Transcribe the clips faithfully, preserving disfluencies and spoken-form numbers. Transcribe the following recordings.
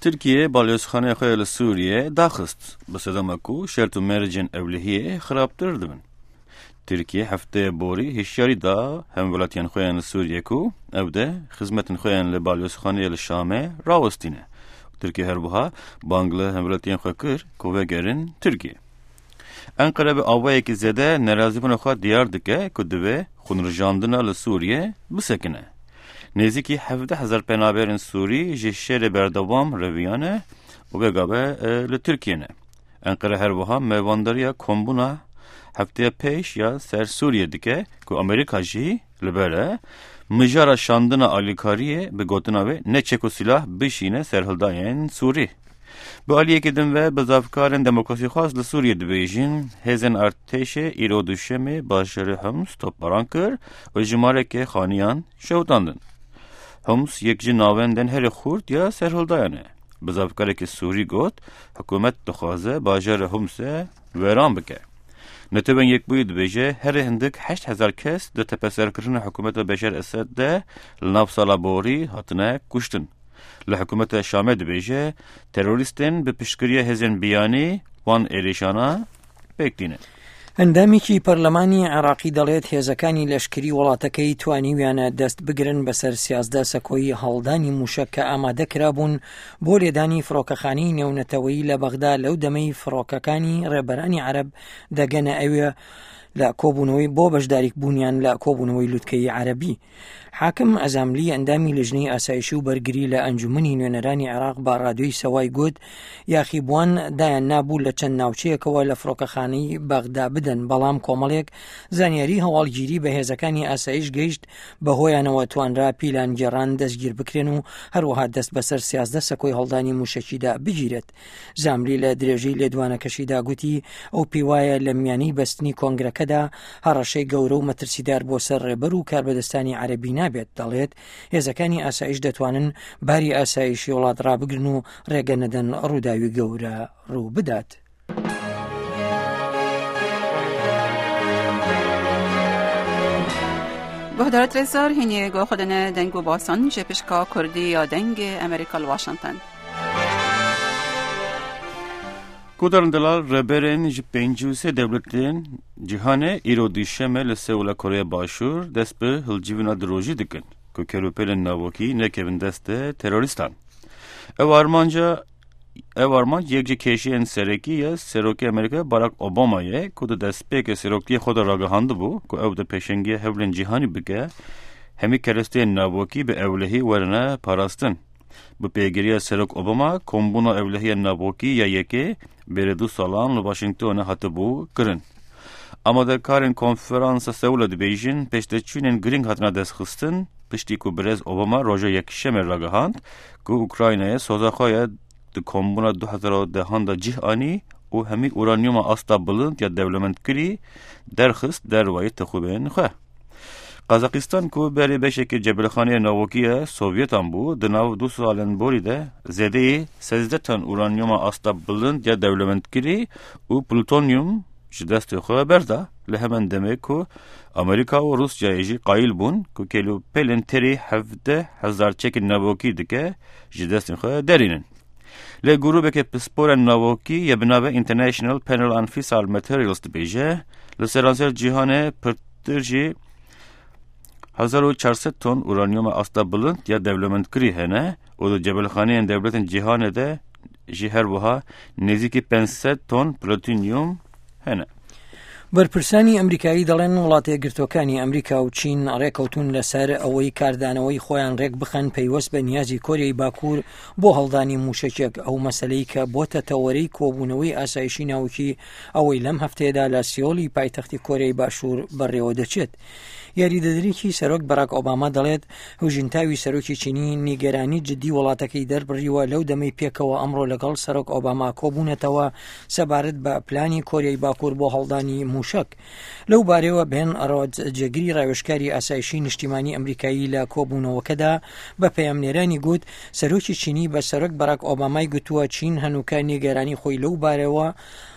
ترکیه بالیوزخانه خوی لسوریه داخست بس دمکو شرط و مرجن اولیه خرابتر دبن. ترکیه هفته بوری هشیاری دا هم ولاتیان خویان لسوریه کو او ده خدمتن خویان لبالیوزخانه لشامه راوستینه. ترکیه هر بها بانگله هم ولاتیان خوی کر کوه گرن ترکیه. انقره به آوایی که زده نرازی بنا خواه دیار دکه که دوه خونرجاندنا لسوریه بسکنه. نزدیکی هفده هزار پناهبران سوری جشر بردوام رویانه و بگابه لترکیه نه. انقره هر وها میوانداریا کمبونا هفته پیش یا سر سوریه دیگه که امریکا جی لبره مجارا شاندنا آلیکاریه به گوتناوه نه چکو سلاح بشینه سرهلداین سوری. به آلیه که دم و بزافکارن دموکراسی خواست لسوریه دبیجین هزن ارتش ایرو دوشمه باشر همس توپاران کر و جماره که خانیان شهوداندن. همس یک جی ناوندن هر خورد یا سرهلدایانه. بزافکاره که سوری گوت حکومت دخوازه باجر همسه ویران بکه. نتوان یک بوید بیجه هر هندک هشت هزار کس ده تپسر کرن حکومت بشار اسد ده لناف سالا بوری هاتنه کشتن. لحکومت شامه ده بیجه تروریستن به پشکریه هزن بیانی وان ایریشانا بکتینه. هەندامێکی پەرلەمانی عێراقی دەڵێت هێزەکانی لەشکری وڵاتەکەی توانیویانە دەست بگرن بەسەر سیاسدا سەکۆیی هەڵدانی موشک کە ئامادەکرابوون بۆ لێدانی فڕۆکەخانەی نێونەتەوەیی لە بەغدا لەو دەمەی فڕۆکەکانی ڕێبەرانی عەرەب دەگەنە ئەوێ لە کۆبوونەوەی بۆ بەشداریک بوونیان لە کۆبوونەوەی لوتکەی عەرەبی. حاکم ئەزاملی ئەندامی لژنەی ئاسایشی و بەرگری لە ئەنجومەنی نوێنەرانی عێراق با ڕادیۆی سەوای گوت یاخیبوان دایان نابوو لە چەند ناوچەیەکەوە لە فڕۆکەخانەی بەغدا بدەن، بەڵام کۆمەڵێک زانیاری هەواڵگیری بە هێزەکانی ئاسایش گەیشت بەهۆیانەوە توانرا پیلانگێڕان دەستگیر بکرێن و هەروەها دەست بەسەر سیاسدە سەکۆی هەڵدانی موشەکیدا بگیرێت. زاملی لە درێژەی لێدوانەکەشیدا گوتی ئەو پێوایە لە میانەی بەستنی کۆنگرەکەدا هەڕەشەی گەورە و مەترسیدار بۆ سەر ڕێبەر و کاربەدەستانی عەرەبی نابێت. دەڵێت هێزەکانی ئاسایش دەتوانن باری ئاسایشی وڵات ڕابگرن و ڕێگە نەدەن ڕووداوی گەورە ڕوو بدات. بهدارت رزار هینی گو خودنه دنگو باسان جپشکا کردی یا دنگ امریکا لواشنطن. کودرن دلال ربرن ج پنجوسه دولتین جهانه ایرو دیشمه لسهولا کره باشور دست به هلجیونا دروژی دکن که کروپل ناوکی نکبن دست تروریستان. او آرمانجا او آرمانج یک جه کشی ان سرکی یا سروکی امریکا باراک اوبامایه که دست پیک سروکی خود راگهانده بو که او ده پیشنگی هولن جهانی بگه همی کرسته ناوکی به اولهی ورنه پاراستن. Bu peygiriya Serok Obama kombuna evlihiye naboki ya yeke beri du salan lu Washington'a hatı bu kırın. Ama da karin konferansa Seul'a dibeyjin peşte Çin'in gring hatına deskhıstin pişti ku brez Obama roja yekişemer ragahand ku Ukrayna'ya sozakhaya de kombuna du hazar dehanda cihani u hemi uranyuma asta bulund ya devlement kiri derkhist dervayet tekhuben khah. Kazakistan ku beri beşeki Cebelkhane Navokiye Sovyetan bu dınav du salen boride zedeyi sezdetan uranyuma asta bulund ya devlement kiri u plutonyum jidest xo berda le hemen demek ku Amerika ve Rusya eji qayil bun ku kelu pelen teri hafde hazar çekin Navoki dike jidest xo derinin. Le grubeke pisporen Navoki ya binave International Panel on Fissile Materials dibêje le seranser cihane pırtırji هزار و چهارصد تن اورانیوم asta بلند یا devlement کری هنه و دو جبلخانه devletin cihanı de جهر وها نزدیکی پانصد تن پلوتونیوم هنه. بەرپرسانی ئەمریکایی دەڵێن وڵاتە یەکگرتووەکانی ئەمریکا و چین ڕێکەوتون لەسەر ئەوەی کاردانەوەی خۆیان ڕێک بخەن پەیوەست بە نیازی کۆریای باکوور بۆ هەڵدانی موشەکێک ئەو مەسەلەی کە بۆتە تەوەرەی کۆبوونەوەی ئاسایشی ناوکی ئەوەی لەم هەفتەیەدا لە سیۆلی پایتەختی کۆریای باشوور بەڕێوە دەچێت. یاریدەدرێکی سەرۆک باراک ئۆباما دەڵێت هوژینتاوی سەرۆکی چینی نیگەرانی جدی وڵاتەکەی دەربڕیوە لەو دەمەی پێکەوە ئەمڕۆ لەگەڵ سەرۆک ئۆباما کۆبوونەتەوە سەبارەت بە پلانی کۆریای باکوور بۆ هەڵدانی موشک. لەو بارەوە بێن ئەڕۆد جێگیری ڕاوێژکاری ئاسایشی نیشتیمانی ئەمریکایی لە کۆبوونەوەکەدا بە پەیامنێرانی گوت سەرۆکی چینی بە سەرۆک باراک ئۆبامای گوتووە چین هەنووکە نیگەرانی خۆی لەو بارەوە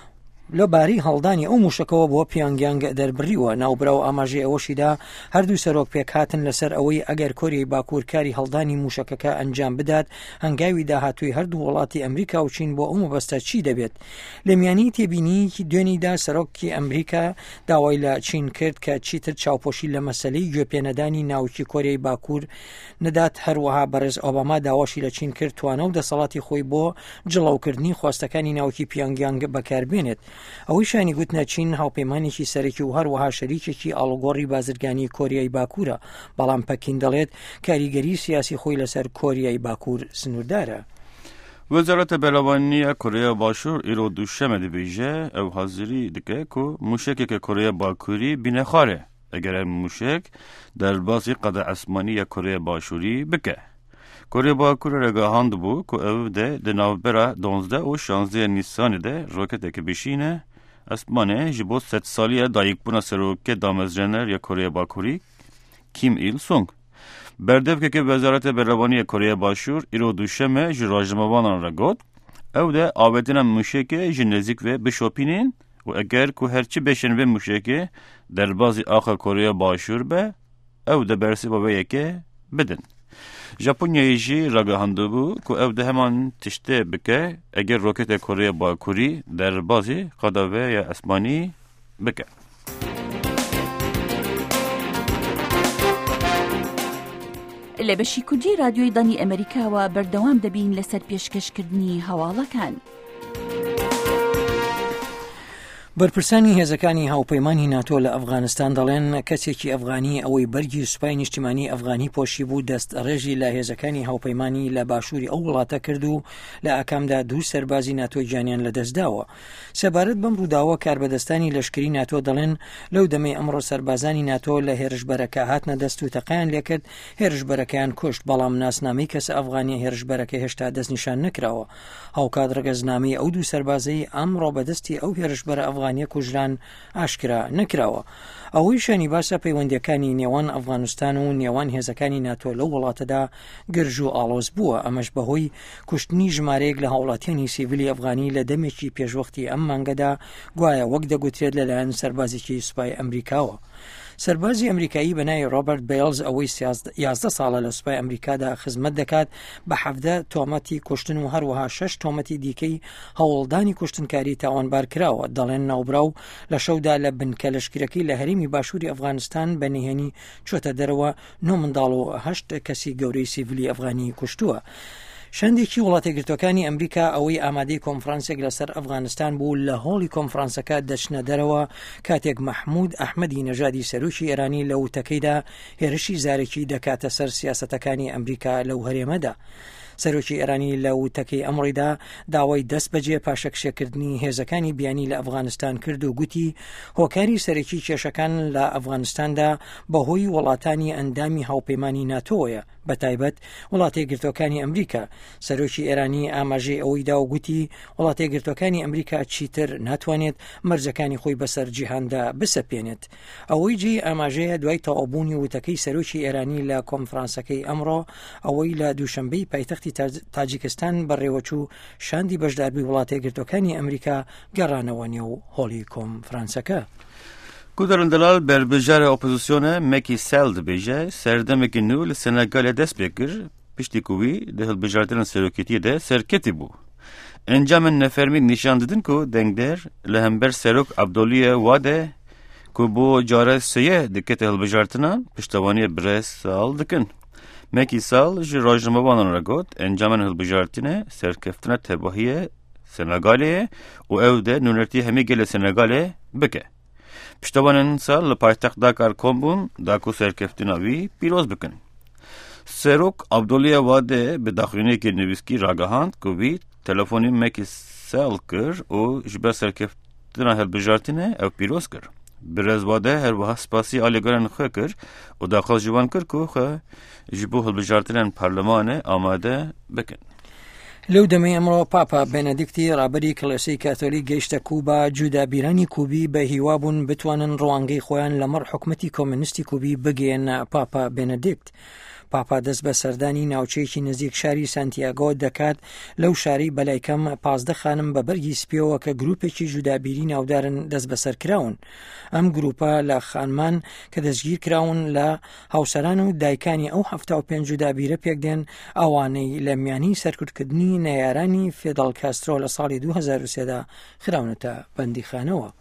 لە باری هەڵدانی ئەو موشکەوە بۆ پیانگیانگ دەربڕیوە. ناوبراو ئاماژەی ئەوەشیدا هەردوو سەرۆک پێک هاتن لەسەر ئەوەی ئەگەر کۆریای باکوورکاری هەڵدانی موشکەکە ئەنجام بدات هەنگاوی داهاتووی هەردوو وڵاتی ئەمریکا و چین بۆ ئەو مەبەستە چی دەبێت. لە میانی تێبینیکی دوێنیدا سەرۆکی ئەمریکا داوای لە چین کرد کە چیتر چاوپۆشی لە مەسەلەی گوێپێنەدانی ناوکی کۆریای باکوور نەدات. هەروەها بەڕێز ئۆباما داواشی لە چین کرد توانە و دەسەڵاتی خۆی بۆ جڵاوکردنی خواستەکانی ناوکی پیانگیانگ بەکاربێنێت. ئەوەی شانی گوتنە چین هاوپەیمانێکی سەرەکی و هەروەها شەریکێکی ئاڵوگۆڕی بازرگانی کۆریای باکوورە، بەڵام پەکین دەڵێت کاریگەری سیاسی خۆی لەسەر کۆریای باکوور سنووردارە. وەزارەتە بەرلەوانیە کۆریا باشوور ئیرۆ دووشەمە دەبێژە ئەو حەزری دکە و موشکێکە کۆریا باکووری بینەخوارێ ئەگەر موشک دەربازی قەدە ئەسمانی یا کۆریا باشووری بکە. کۆریا باکوور ڕێگەهاند بوو کو ئەو دە دەناوبەرە دۆنزدە و شانزدە نیسانی دە ڕۆکەتێکە بشینە ئەسمانێ ji bo sed saliya dayîkbûna serokê damezraner ya Koreya Bakurî Kim Il Sung. Berdevkeke Wezareta Berlevanî Koreya Başûr îro duşeme ji rojnamevanan re got ew de avêtina mûşekê ji nêzik ve bişopînin û eger ku herçi beşên vê mûşekê derbazî axa Koreya Başûr be ew de bersiva wê yekê bidin. Japonyayê jî ragihandibû ku ew de heman tiştê bike eger roketê Koreya Bakurî derbazî qeda vê ya esmanî bike. لە بەشی کوردی رادیۆی دانی ئەمریکاوە بەردەوام دەبین لەسەر پێشکەشکردنی هەواڵەکان. بەرپرسانی هێزەکانی هاوپەیمانی ناتۆ لە ئەفغانستان دەڵێن کەسێکی ئەفغانی ئەوەی بەرگی سوپای نیشتیمانی ئەفغانی پۆشی بوو دەست ڕێژی لە هێزەکانی هاوپەیمانی لە باشووری ئەو وڵاتە کرد و لە ئاکامدا دوو سەربازی ناتۆی گیانیان لەدەستداوە. سەبارەت بەم ڕووداوە کاربەدەستانی لەشکری ناتۆ دەڵێن لەو دەمەی ئەمڕۆ سەربازانی ناتۆ لە هێرشبەرەکە هاتنە دەست و تەقیان لێکرد هێرشبەرەکەیان کوشت، بەڵام ناسنامەی کەسە ئەفغانی هێرشبەرەکە هێشتا دەستنیشان نەکراوە. هاوکات ڕگەزنامەی ئەو دوو سەربازەی ئەمڕۆ بەدەستی ئەو هێرشبەرە ئەفغانیە کوژران ئاشکرا نەکراوە. ئەوەی شانی باسە پەیوەندیەکانی نێوان ئەفغانستان و نێوان هێزەکانی ناتۆ لەو وڵاتەدا گرژ و ئاڵۆز بووە. ئەمەش بەهۆی کوشتنی ژمارەیەک لە هاوڵاتیانی سیڤیلی ئەفغانی لە دەمێکی پێشوەختی ئەم مانگەدا گوایە وەک دەگوترێت لەلایەن سەربازێکی سوپای ئەمریکاوە. سەربازی ئەمریکایی بەناوی ڕۆبەرت بیلز ئەوەی یازدە ساڵە لە سوپای ئەمریکادا خزمەت دەکات بە حەڤدە تۆمەتی کوشتن و هەروەها شەش تۆمەتی دیکەی هەوڵدانی کوشتنکاری تاوانبار کراوە. دەڵێن ناوبراو لە شەودا لە بنکە لەشکرەکەی لە هەرێمی باشووری ئەفغانستان بەنهێنی چۆتە دەرەوە نۆ منداڵ و هەشت کەسی گەورەی سیڤیلی ئەفغانی کوشتووە. شەندێکی وڵاتە گرتوەکانی ئەمریکا ئەوەی ئامادەی کۆنفرانسێک لەسەر ئەفغانستان بوو لە هۆڵی کۆنفرانسەکە دەچنە دەرەوە کاتێک مەحموود ئەحمەدی نەژادی سەرۆکی ئێرانی لە وتەکەیدا هێرشی زارێکی دەکاتە سەر سیاسەتەکانی ئەمریکا لەو هەرێمەدا. سەرۆکی ئێرانی لە وتەکەی ئەمڕیدا داوای دەست بەجێ پاشەکشێکردنی هێزەکانی بیانی لە ئەفغانستان کرد و گوتی هۆکاری سەرەکی کێشەکان لە ئەفغانستاندا بەهۆی وڵاتانی ئەندامی هاوپەیمانی ناتۆیە، بەتایبەت وڵاتی گرتوەکانی ئەمریکا. سەرۆکی ئێرانی ئاماژەی ئەوەیدا و گوتی وڵاتی گرتوەکانی ئەمریکا چیتر ناتوانێت مەرجەکانی خۆی بەسەر جیهاندا بسەپێنێت. ئەوەی جێ ئاماژەیە دوای تەواوبوونی وتەکەی سەرۆکی ئێرانی لە کۆنفرانسەکەی ئەمڕۆ ئەوەی لە دووشەمبەی پایتەختی تاجیکستان بەڕێوەچوو شاندی بەشداربووی وڵاتی گرتوەکانی ئەمریکا گەڕانەوە نێو هۆڵی کۆنفرانسەکە. Kudarındalar berbejara opozisyona Macky Sall dibêje serdemekî nû li Senegalê dest pê kir piştî ku wî di hilbijartina seroketiyê de serketî bû. Encamên nefermî nîşan didin ku dengder li hember Serok Abdoliye Wade ku bo cara sêyê dikete hilbijartina piştevaniya Birêz Sall dikin. Macky Sall ji rojnamevanan re got encamên hilbijartinê serkeftina tebahiyê Senegalê û ew de nûnertiyê hemî gelê Senegalê bike. Piştevanên Sall li paytext Dakar kom bûn da ku serkeftina wî pîroz bikin. Serok Abdoliye Wade bi daxuyînekê nivîskî ragihand ku wî telefonê Macky Sall kir û ji ber serkeftina hilbijartinê ew pîroz kir. Birêz Wade herwiha spasî alêgerên xwe kir û daxwaz ji wan kir ku xwe ji bo hilbijartinên parlemanê amade bikin. لەو دەمەی ئەمڕۆ پاپا بێنەدیکتی ڕابەری کڵێسەی کاتۆلیک گەیشتە کوبا جودابیرانی کوبی بە هیوابوون بتوانن ڕوانگەی خۆیان لەمەڕ حکومەتی کۆمونیستی کوبی بگەێنە پاپا بێنەدیکت. پاپا دەست بە سەردانی ناوچەیەکی نزیک شاری سانتیاگۆ دەکات لەو شاری بەلایکەم پازدە خانم بە بەرگی سپیەوە کە گروپێکی جودابیری ناودارن دەست بەسەر کراون. ئەم گروپە لە خانمان کە دەستگیر کراون لە هاوسەران و دایکانی ئەو هەفتە و پێنج جودابیرە پێکدێن ئەوانەی لە میانی سەرکوتکردنی نەیارانی فێدەڵ کاسترۆ لە ساڵی دوو هەزار و سێدا خراونەتە بەندیخانەوە.